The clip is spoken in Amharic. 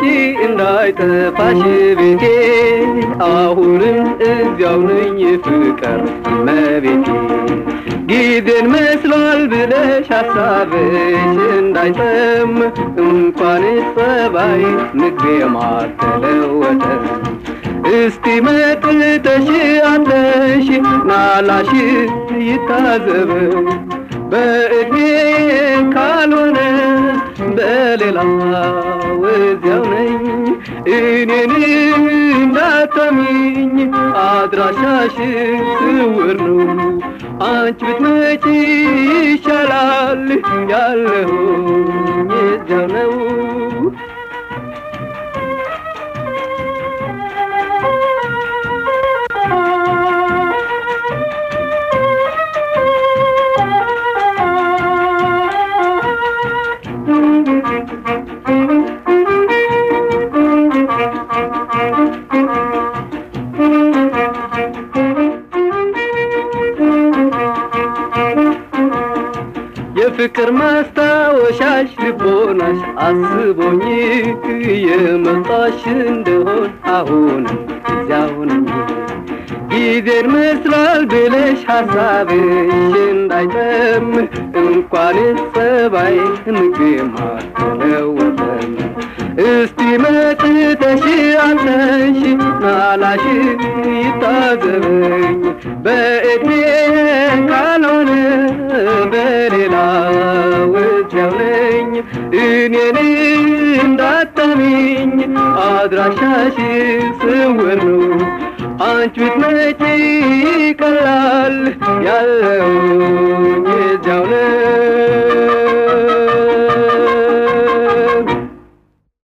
እንዳይጠፋሽ ቤቴ አሁንም እዚያው ነኝ ፍቅር መቤቴ ጊዜን መስሏል ብለሽ ሐሳብሽ እንዳይጠም እንኳን ጸባይ ምግቤ ማተለወጠ እስቲ መጥተሽ አለሽ ናላሽ ይታዘብ በእድሜ ካልሆነ በሌላ ወዚያው ነኝ እኔን እንዳታሚኝ አድራሻሽ ስውር ነው አንቺ ብትመጪ ይሻላል ያለሁኝ እዚያው ነው የፍቅር ማስታወሻሽ ልቦናሽ አስቦኝ የመጣሽ እንደሆን አሁን እዚያው ነኝ ጊዜን መስሏል ብለሽ ሐሳብሽ እንዳይጠም እንኳን ጸባይ ምግብ ማተለወጠም እስቲ መጥተሽ አለሽ ናላሽ ይታዘበኝ በእድሜ ካልሆነ በሌላ ወዲያው ነኝ እኔን እንዳታሚኝ አድራሻሽ ስውር ነው አንቺ ብትመጪ ይቀላል ያለው